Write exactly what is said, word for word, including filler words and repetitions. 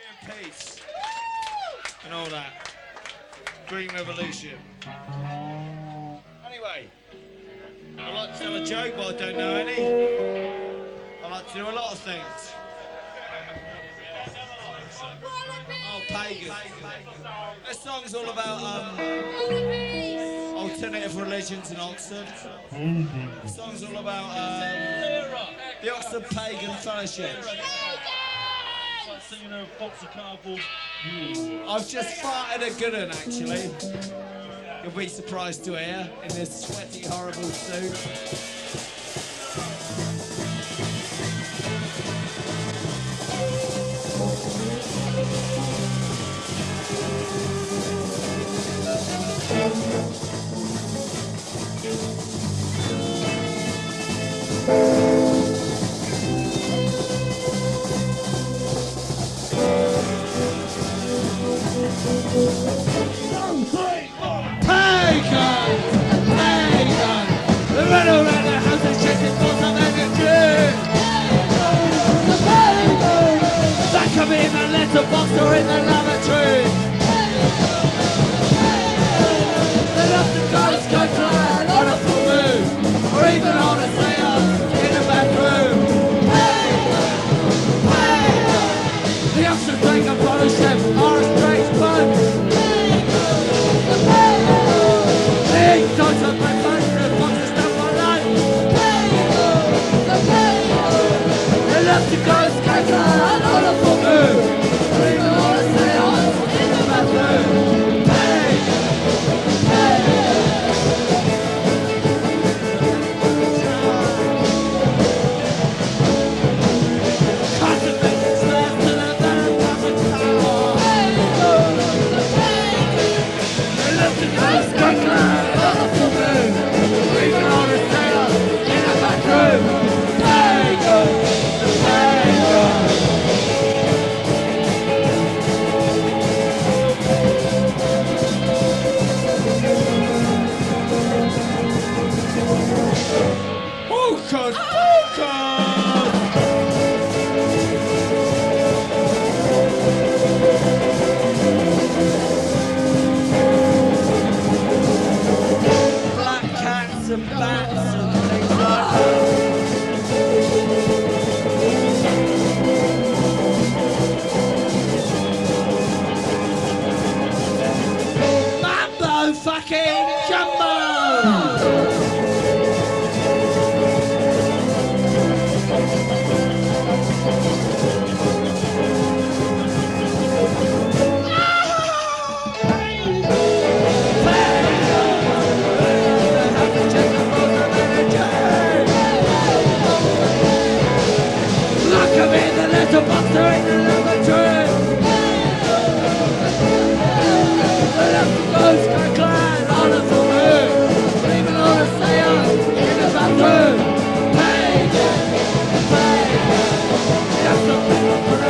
and peace and all that. Green Revolution. Anyway, I like to tell a joke, but I don't know any. I like to do a lot of things. Oh, pagan. This song's all about um, alternative religions in Oxford. This song's all about um, the Oxford Pagan Fellowship. I've just farted a good one, actually. You'll be surprised to hear in this sweaty, horrible suit. The boxer in the lavatory. They love the ghost go flying on a full moon, or even on a seance in a bathroom. The Oxford Pagan Fellowship are a strange bunch. They eat total breakfast and boxers stuff for lunch. They love the ghost go flying on a full moon. Hey!